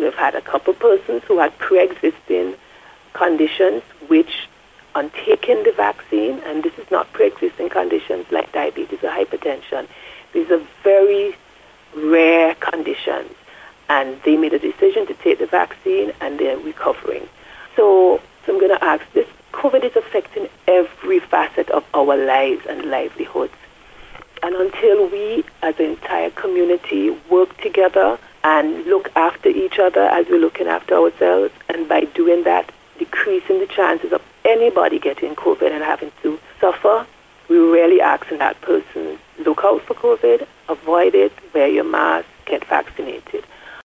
We've had a couple persons who had pre-existing conditions which, on taking the vaccine, and this is not pre-existing conditions like diabetes or hypertension, these are very rare conditions, and they made a decision to take the vaccine and they're recovering. So I'm going to ask, this COVID is affecting every facet of our lives and livelihoods. And until we, as an entire community, work together and look after each other as we're looking after ourselves, and by doing that, decreasing the chances of anybody getting COVID and having to suffer, we're really asking that person, look out for COVID, avoid it, wear your mask, get vaccinated.